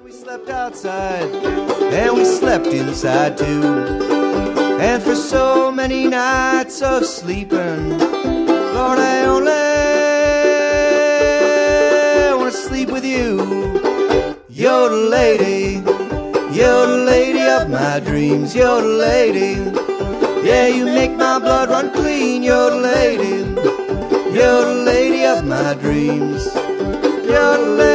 We slept outside, and we slept inside too. And for so many nights of sleeping, Lord, I only want to sleep with you. You're the lady of my dreams. You're the lady, yeah, you make my blood run clean. You're the lady of my dreams. You're the lady.